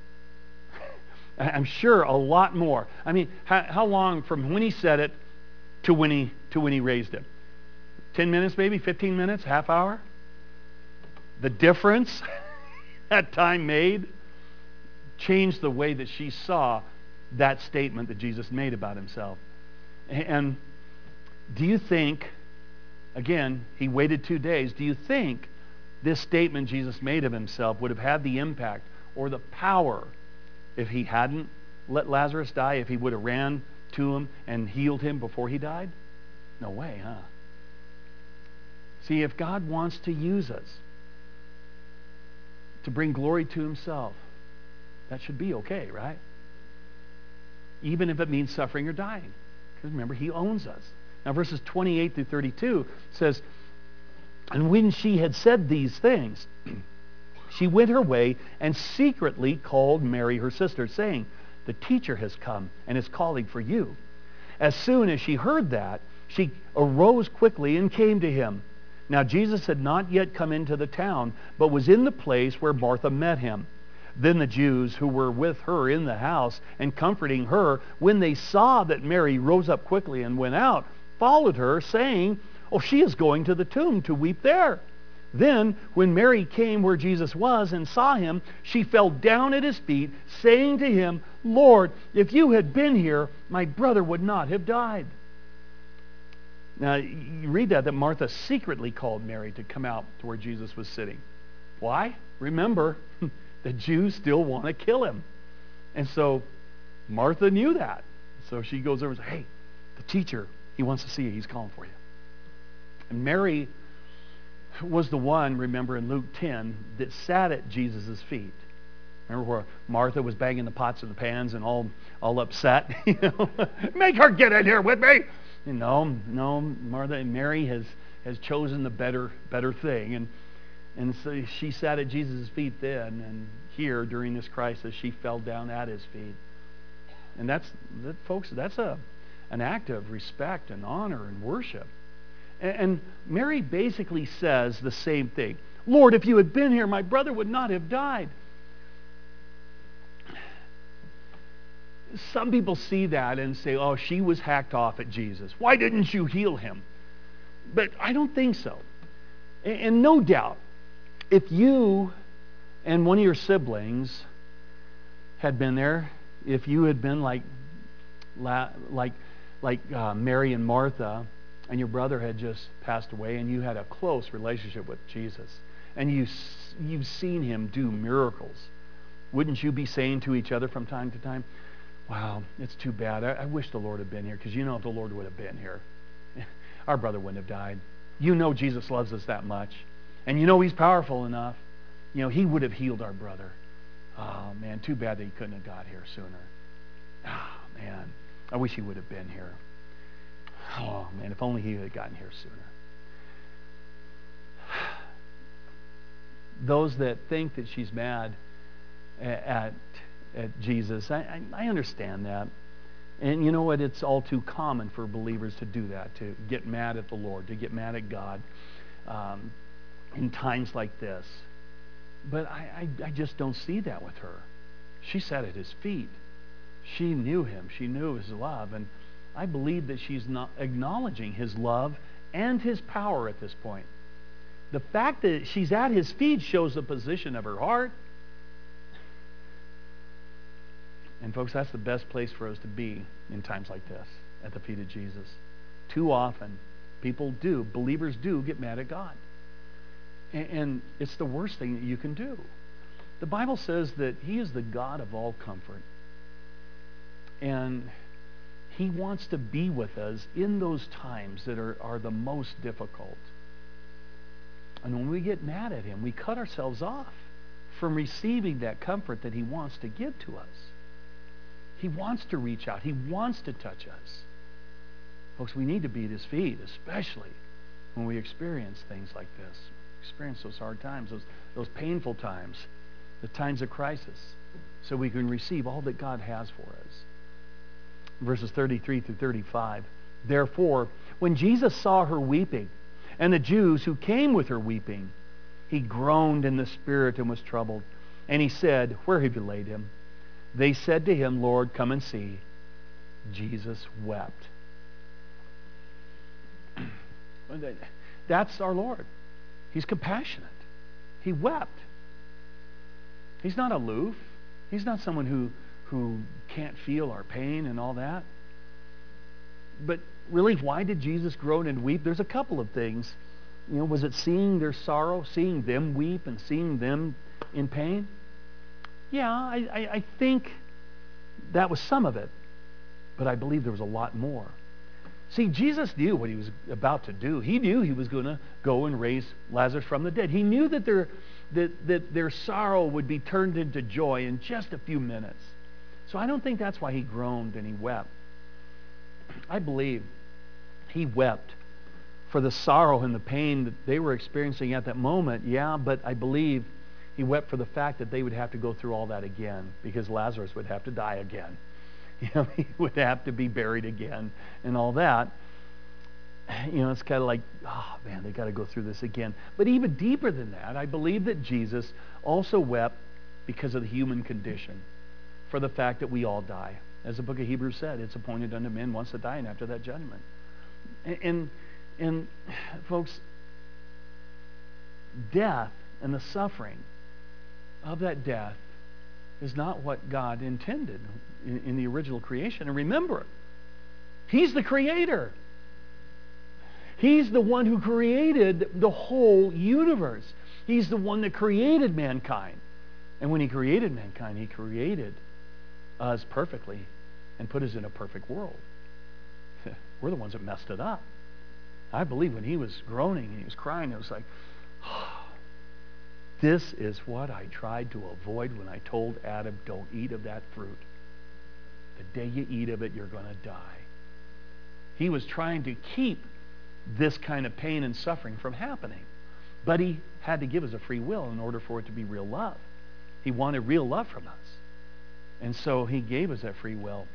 I'm sure a lot more. I mean, how long from when he said it to when he raised him? 10 minutes maybe? 15 minutes? Half hour? The difference that time made changed the way that she saw that statement that Jesus made about himself. And do you think, again, he waited 2 days, do you think this statement Jesus made of himself would have had the impact or the power if he hadn't let Lazarus die, if he would have ran to him and healed him before he died? No way, huh? See, if God wants to use us to bring glory to himself, that should be okay, right? Even if it means suffering or dying. Because remember, he owns us. Now verses 28 through 32 says, and when she had said these things, she went her way and secretly called Mary her sister, saying, the teacher has come and is calling for you. As soon as she heard that, she arose quickly and came to him. Now Jesus had not yet come into the town, but was in the place where Martha met him. Then the Jews who were with her in the house and comforting her, when they saw that Mary rose up quickly and went out, followed her, saying, "Oh, she is going to the tomb to weep there." Then, when Mary came where Jesus was and saw him, she fell down at his feet, saying to him, "Lord, if you had been here, my brother would not have died." Now, you read that Martha secretly called Mary to come out to where Jesus was sitting. Why? Remember, the Jews still want to kill him. And so Martha knew that. So she goes over and says, "Hey, the teacher, he wants to see you. He's calling for you." And Mary was the one, remember in Luke 10, that sat at Jesus' feet. Remember where Martha was banging the pots and the pans and all upset? Make her get in here with me. No, Martha, Mary has chosen the better thing. And so she sat at Jesus' feet then, and here during this crisis, she fell down at his feet. And folks, that's an act of respect and honor and worship. And Mary basically says the same thing. "Lord, if you had been here, my brother would not have died." Some people see that and say, "Oh, she was hacked off at Jesus. Why didn't you heal him?" But I don't think so. And no doubt, if you and one of your siblings had been there, if you had been like Mary and Martha, and your brother had just passed away, and you had a close relationship with Jesus, and you've seen him do miracles, wouldn't you be saying to each other from time to time, "Wow, it's too bad. I wish the Lord had been here, because if the Lord would have been here, our brother wouldn't have died. Jesus loves us that much. And he's powerful enough. He would have healed our brother. Oh, man, too bad that he couldn't have got here sooner. Oh, man, I wish he would have been here. Oh, man, if only he had gotten here sooner." Those that think that she's mad at Jesus, I understand that. And you know what? It's all too common for believers to do that, to get mad at the Lord, to get mad at God in times like this. But I just don't see that with her. She sat at his feet. She knew him. She knew his love. And I believe that she's not acknowledging his love and his power at this point. The fact that she's at his feet shows the position of her heart. And folks, that's the best place for us to be in times like this, at the feet of Jesus. Too often, believers do get mad at God. And it's the worst thing that you can do. The Bible says that he is the God of all comfort. And he wants to be with us in those times that are the most difficult. And when we get mad at him, we cut ourselves off from receiving that comfort that he wants to give to us. He wants to reach out. He wants to touch us. Folks, we need to be at his feet, especially when we experience things like this. Experience those hard times, those painful times, the times of crisis, so we can receive all that God has for us. Verses 33 through 35. "Therefore, when Jesus saw her weeping, and the Jews who came with her weeping, he groaned in the spirit and was troubled. And he said, 'Where have you laid him?' They said to him, 'Lord, come and see.' Jesus wept." That's our Lord. He's compassionate. He wept. He's not aloof. He's not someone who can't feel our pain and all that. But really, why did Jesus groan and weep? There's a couple of things. Was it seeing their sorrow, seeing them weep and seeing them in pain? Yeah, I think that was some of it. But I believe there was a lot more. See, Jesus knew what he was about to do. He knew he was going to go and raise Lazarus from the dead. He knew that their sorrow would be turned into joy in just a few minutes. So I don't think that's why he groaned and he wept. I believe he wept for the sorrow and the pain that they were experiencing at that moment. Yeah, but I believe he wept for the fact that they would have to go through all that again, because Lazarus would have to die again. He would have to be buried again and all that. It's kind of like, oh man, they got to go through this again. But even deeper than that, I believe that Jesus also wept because of the human condition, for the fact that we all die. As the book of Hebrews said, it's appointed unto men once to die and after that judgment. And folks, death and the suffering of that death is not what God intended in the original creation. And remember, He's the creator. He's the one who created the whole universe. He's the one that created mankind. And when He created mankind, He created us perfectly and put us in a perfect world. We're the ones that messed it up. I believe when He was groaning and He was crying, it was like, oh, this is what I tried to avoid when I told Adam, don't eat of that fruit. The day you eat of it, you're going to die. He was trying to keep this kind of pain and suffering from happening. But He had to give us a free will in order for it to be real love. He wanted real love from us. And so He gave us that free will.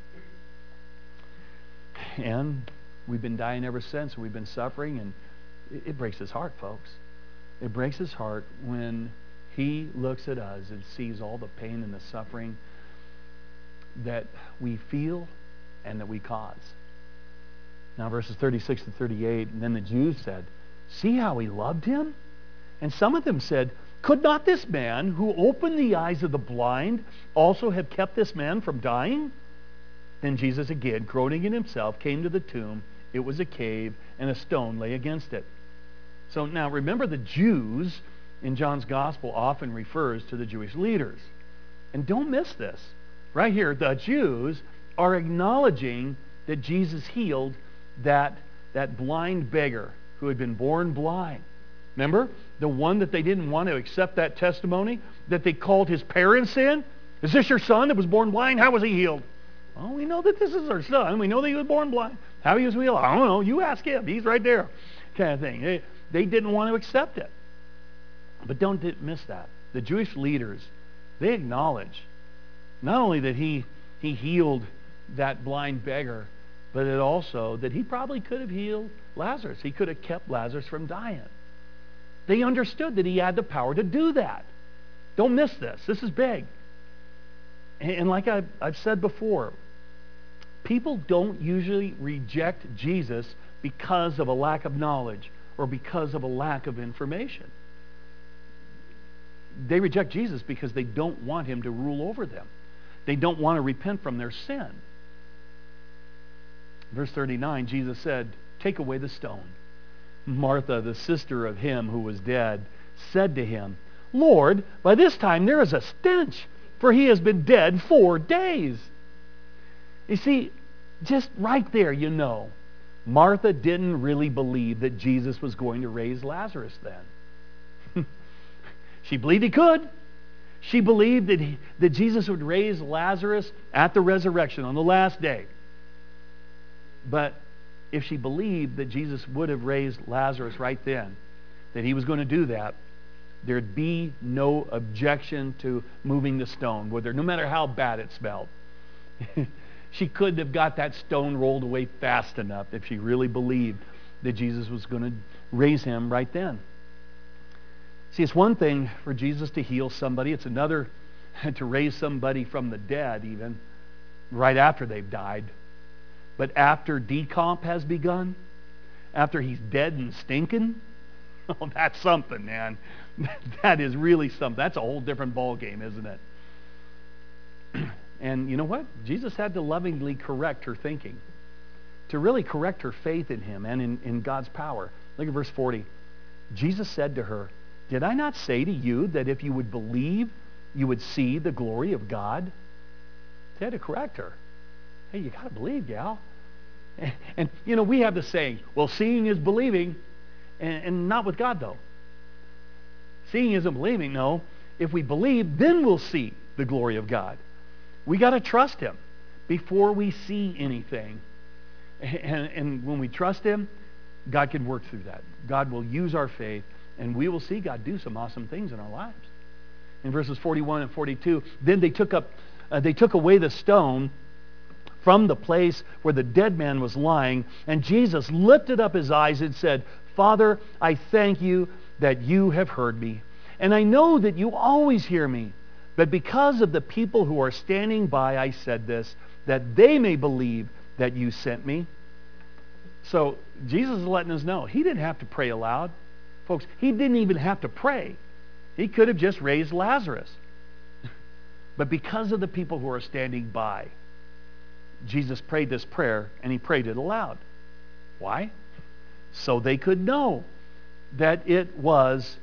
And we've been dying ever since. We've been suffering, and it breaks His heart, folks. It breaks His heart when He looks at us and sees all the pain and the suffering that we feel and that we cause. Now, verses 36 to 38, and then the Jews said, see how He loved him? And some of them said, could not this man who opened the eyes of the blind also have kept this man from dying? Then Jesus again, groaning in Himself, came to the tomb. It was a cave, and a stone lay against it. So now remember, the Jews in John's gospel often refers to the Jewish leaders. And don't miss this. Right here, the Jews are acknowledging that Jesus healed that blind beggar who had been born blind. Remember? The one that they didn't want to accept that testimony, that they called his parents in. Is this your son that was born blind? How was he healed? Well, we know that this is our son. We know that he was born blind. How he was healed? I don't know. You ask him. He's right there. Kind of thing. They didn't want to accept it. But don't miss that. The Jewish leaders, they acknowledge not only that he healed that blind beggar, but it also that He probably could have healed Lazarus. He could have kept Lazarus from dying. They understood that He had the power to do that. Don't miss this. This is big. And like I've said before, people don't usually reject Jesus because of a lack of knowledge or because of a lack of information. They reject Jesus because they don't want Him to rule over them. They don't want to repent from their sin. Verse 39, Jesus said, take away the stone. Martha, the sister of him who was dead, said to Him, Lord, by this time there is a stench, for he has been dead 4 days. You see, just right there, Martha didn't really believe that Jesus was going to raise Lazarus then. She believed He could. She believed that Jesus would raise Lazarus at the resurrection on the last day. But if she believed that Jesus would have raised Lazarus right then, that He was going to do that, there'd be no objection to moving the stone, no matter how bad it smelled. She couldn't have got that stone rolled away fast enough if she really believed that Jesus was going to raise him right then. See, it's one thing for Jesus to heal somebody. It's another to raise somebody from the dead even right after they've died. But after decomp has begun, after he's dead and stinking, oh, that's something, man. That is really something. That's a whole different ball game, isn't it? And you know what? Jesus had to lovingly correct her thinking, to really correct her faith in Him and in God's power. Look at verse 40. Jesus said to her, did I not say to you that if you would believe, you would see the glory of God? He had to correct her. Hey, you got to believe, gal. And we have the saying, well, seeing is believing, and not with God, though. Seeing isn't believing, no. If we believe, then we'll see the glory of God. We got to trust Him before we see anything. And when we trust Him, God can work through that. God will use our faith, and we will see God do some awesome things in our lives. In verses 41 and 42, then they took away the stone from the place where the dead man was lying, and Jesus lifted up His eyes and said, Father, I thank You that You have heard me, and I know that You always hear me, But because of the people who are standing by, I said this, that they may believe that you sent me. So Jesus is letting us know he didn't have to pray aloud. Folks, he didn't even have to pray. He could have just raised Lazarus. But because of the people who are standing by, Jesus prayed this prayer, and he prayed it aloud. Why? So they could know that it was,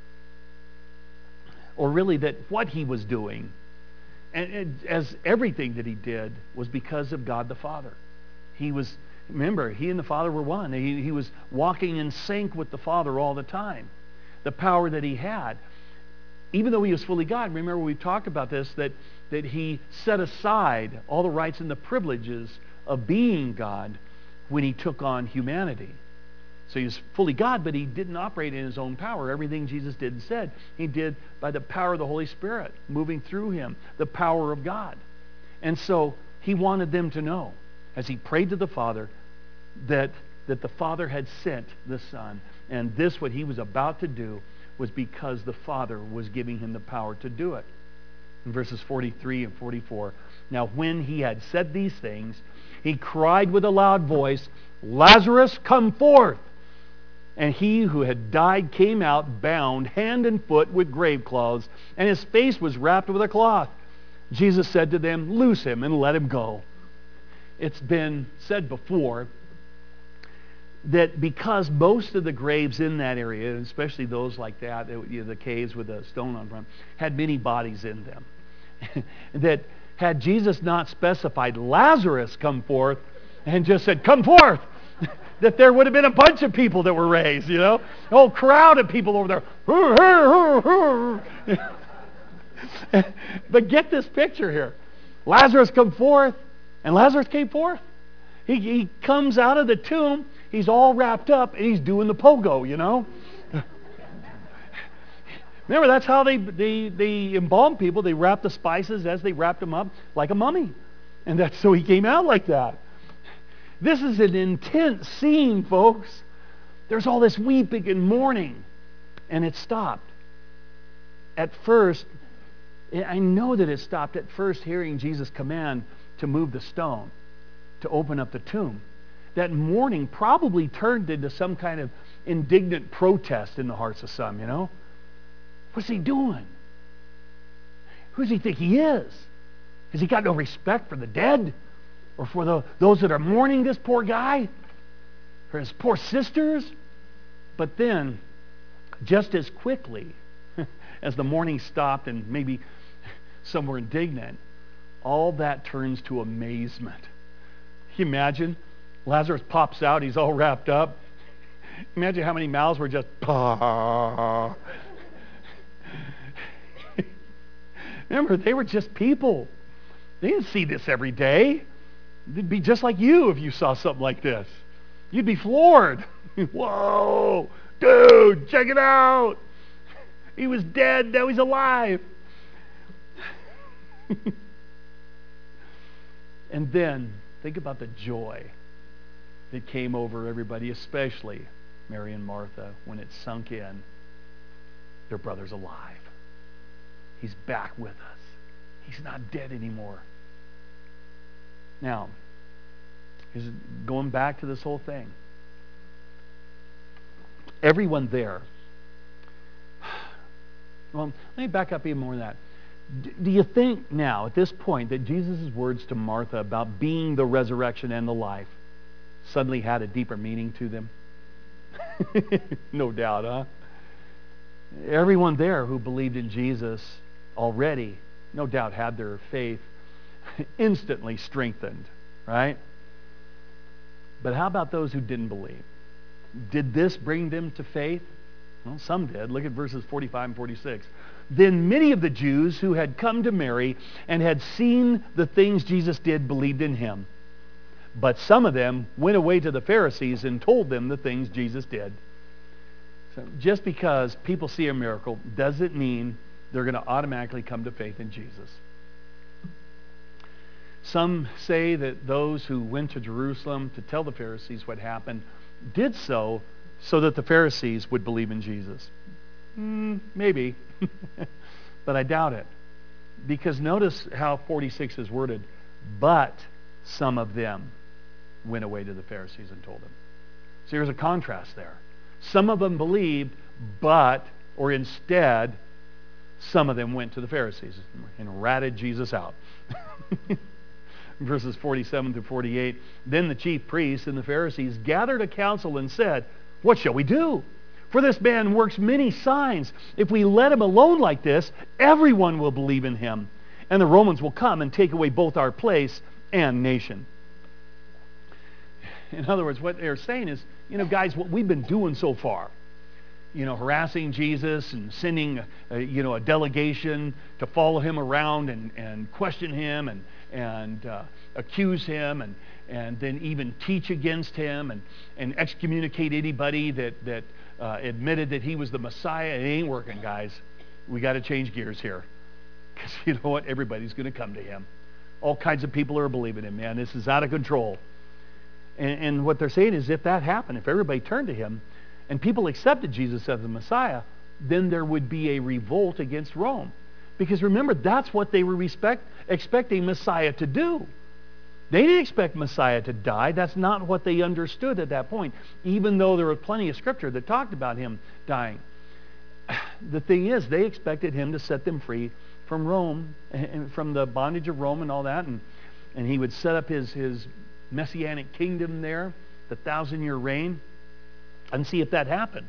or really that what he was doing, and as everything that he did, was because of God the Father. Remember, he and the Father were one. He was walking in sync with the Father all the time. The power that he had. Even though he was fully God, remember we've talked about this, that he set aside all the rights and the privileges of being God when he took on humanity. So he was fully God, but he didn't operate in his own power. Everything Jesus did and said, he did by the power of the Holy Spirit moving through him, the power of God. And so he wanted them to know, as he prayed to the Father, that the Father had sent the Son. And this, what he was about to do, was because the Father was giving him the power to do it. In verses 43 and 44, now when he had said these things, he cried with a loud voice, Lazarus, come forth! And he who had died came out, bound hand and foot with grave clothes, and his face was wrapped with a cloth. Jesus said to them, loose him and let him go. It's been said before that because most of the graves in that area, especially those like that, the caves with a stone on front, had many bodies in them. That had Jesus not specified Lazarus come forth and just said, come forth, that there would have been a bunch of people that were raised, a whole crowd of people over there. But get this picture here. Lazarus come forth, and Lazarus came forth. He comes out of the tomb. He's all wrapped up, and he's doing the pogo, Remember, that's how they embalm people. They wrap the spices as they wrapped them up like a mummy. And that's so he came out like that. This is an intense scene, folks. There's all this weeping and mourning, and it stopped. At first, I know that it stopped at first hearing Jesus' command to move the stone, to open up the tomb. That mourning probably turned into some kind of indignant protest in the hearts of some, What's he doing? Who does he think he is? Has he got no respect for the dead? Or for those that are mourning this poor guy? For his poor sisters? But then, just as quickly as the mourning stopped and maybe some were indignant, all that turns to amazement. Can you imagine? Lazarus pops out, he's all wrapped up. Imagine how many mouths were just, bah. Remember, they were just people. They didn't see this every day. It'd be just like you if you saw something like this. You'd be floored. Whoa, dude, check it out. He was dead, now he's alive. And then, think about the joy that came over everybody, especially Mary and Martha, when it sunk in. Their brother's alive. He's back with us. He's not dead anymore. Now, going back to this whole thing. Everyone there. Well, let me back up even more than that. Do you think now, at this point, that Jesus' words to Martha about being the resurrection and the life suddenly had a deeper meaning to them? No doubt, huh? Everyone there who believed in Jesus already, no doubt, had their faith instantly strengthened, right? But how about those who didn't believe? Did this bring them to faith? Well, some did. Look at verses 45 and 46. Then many of the Jews who had come to Mary and had seen the things Jesus did believed in him. But some of them went away to the Pharisees and told them the things Jesus did. So just because people see a miracle doesn't mean they're going to automatically come to faith in Jesus. Some say that those who went to Jerusalem to tell the Pharisees what happened did so that the Pharisees would believe in Jesus. Maybe, but I doubt it. Because notice how 46 is worded, but some of them went away to the Pharisees and told them. So there's a contrast there. Some of them believed, but, or instead, some of them went to the Pharisees and ratted Jesus out. Verses 47 through 48, then the chief priests and the Pharisees gathered a council and said, what shall we do? For this man works many signs. If we let him alone like this, everyone will believe in him, and the Romans will come and take away both our place and nation. In other words, what they're saying is, guys, what we've been doing so far, harassing Jesus and sending, a delegation to follow him around and question him and accuse him and then even teach against him and excommunicate anybody that admitted that he was the Messiah. It ain't working, guys. We got to change gears here. Because you know what? Everybody's going to come to him. All kinds of people are believing him, man. This is out of control. And what they're saying is if that happened, if everybody turned to him and people accepted Jesus as the Messiah, then there would be a revolt against Rome. Because remember, that's what they were expecting Messiah to do. They didn't expect Messiah to die. That's not what they understood at that point, even though there was plenty of scripture that talked about him dying. The thing is, they expected him to set them free from Rome, and from the bondage of Rome and all that, and he would set up his messianic kingdom there, the 1,000-year reign, and see if that happened.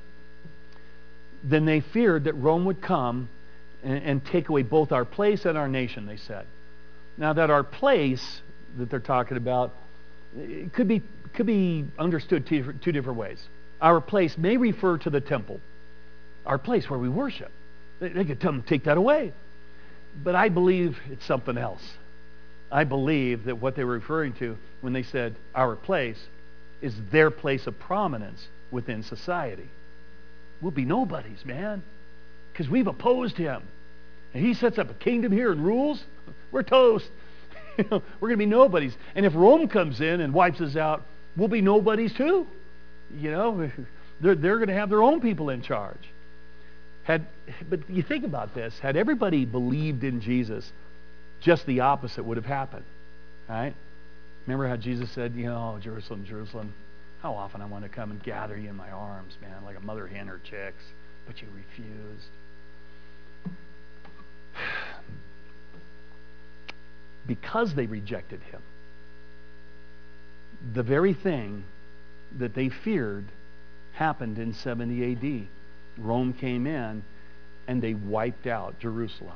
Then they feared that Rome would come and take away both our place and our nation, they said. Now that our place that they're talking about, it could be understood two different ways. Our place may refer to the temple, our place where we worship. They could take that away. But I believe it's something else. I believe that what they were referring to when they said our place is their place of prominence within society. We'll be nobodies, man, because we've opposed him. And he sets up a kingdom here and rules. We're toast. We're going to be nobodies. And if Rome comes in and wipes us out, we'll be nobodies too. They're going to have their own people in charge. But you think about this. Had everybody believed in Jesus, just the opposite would have happened. Right? Remember how Jesus said, Jerusalem, Jerusalem, how often I want to come and gather you in my arms, man, like a mother hen her chicks, but you refused. Because they rejected him, the very thing that they feared happened in 70 A.D. Rome came in and they wiped out Jerusalem.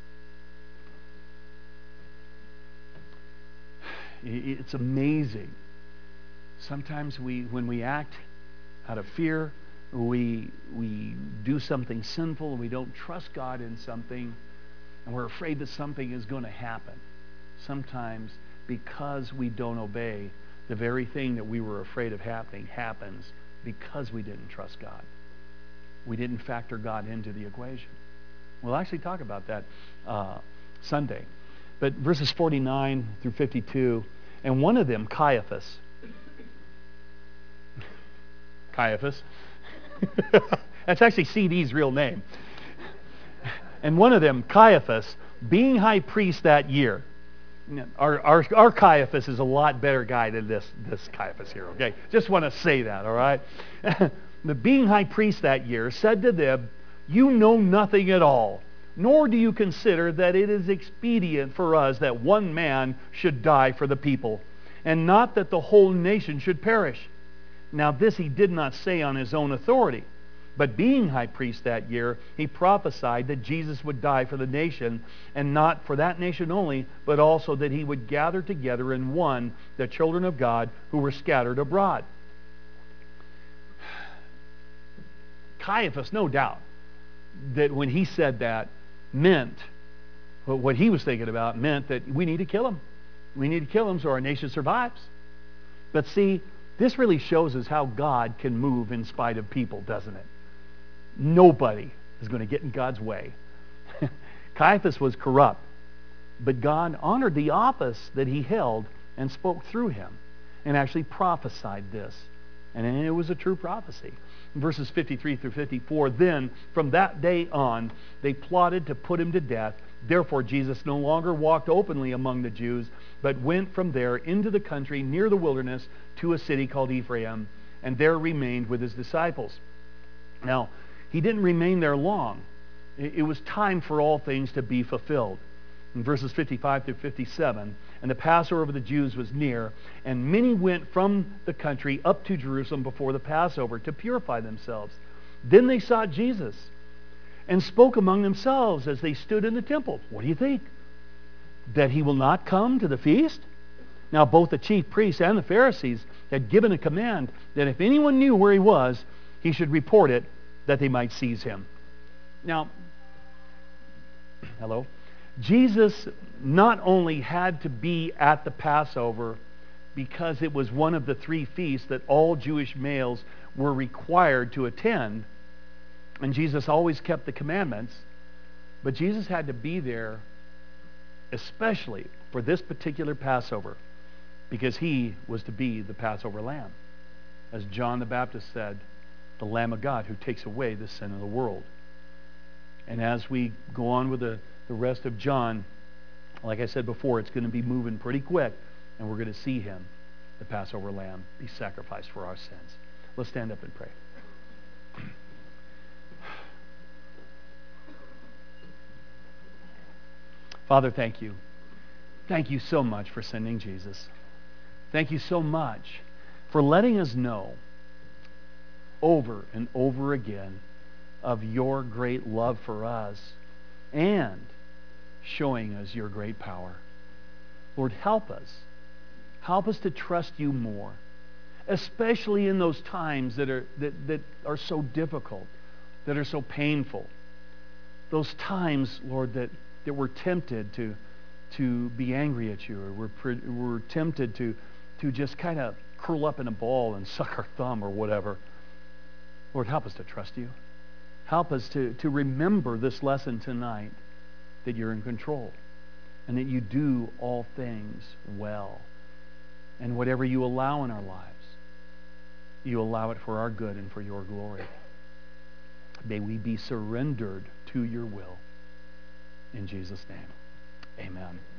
It's amazing. Sometimes when we act out of fear, we do something sinful and we don't trust God in something, and we're afraid that something is going to happen. Sometimes because we don't obey, the very thing that we were afraid of happening happens because we didn't trust God. We didn't factor God into the equation. We'll actually talk about that Sunday. But verses 49 through 52, and one of them, Caiaphas. Caiaphas. That's actually CD's real name. And one of them, Caiaphas, being high priest that year. Our Caiaphas is a lot better guy than this Caiaphas here, okay? Just want to say that, all right? The being high priest that year said to them, you know nothing at all, nor do you consider that it is expedient for us that one man should die for the people, and not that the whole nation should perish. Now this he did not say on his own authority, but being high priest that year, he prophesied that Jesus would die for the nation, and not for that nation only, but also that he would gather together in one the children of God who were scattered abroad. Caiaphas, no doubt, that when he said that, meant, what he was thinking about meant that we need to kill him. We need to kill him so our nation survives. But see, this really shows us how God can move in spite of people, doesn't it? Nobody is going to get in God's way. Caiaphas was corrupt, but God honored the office that he held and spoke through him and actually prophesied this. And it was a true prophecy. Verses 53 through 54, then from that day on, they plotted to put him to death. Therefore, Jesus no longer walked openly among the Jews, but went from there into the country near the wilderness to a city called Ephraim, and there remained with his disciples. Now, he didn't remain there long. It was time for all things to be fulfilled. In verses 55 through 57, and the Passover of the Jews was near, and many went from the country up to Jerusalem before the Passover to purify themselves. Then they sought Jesus and spoke among themselves as they stood in the temple. What do you think? That he will not come to the feast? Now both the chief priests and the Pharisees had given a command that if anyone knew where he was, he should report it, that they might seize him. Now, hello? Jesus not only had to be at the Passover because it was one of the 3 feasts that all Jewish males were required to attend, and Jesus always kept the commandments, but Jesus had to be there especially for this particular Passover because he was to be the Passover lamb. As John the Baptist said, the Lamb of God who takes away the sin of the world. And as we go on with the rest of John, like I said before, it's going to be moving pretty quick, and we're going to see him, the Passover lamb, be sacrificed for our sins. Let's stand up and pray. Father, thank you. Thank you so much for sending Jesus. Thank you so much for letting us know over and over again of your great love for us and showing us your great power. Lord, help us. Help us to trust you more, especially in those times that are so difficult, that are so painful. Those times, Lord, that we're tempted to be angry at you, or we're tempted to just kind of curl up in a ball and suck our thumb or whatever. Lord, help us to trust you. Help us to remember this lesson tonight, that you're in control and that you do all things well. And whatever you allow in our lives, you allow it for our good and for your glory. May we be surrendered to your will. In Jesus' name, amen.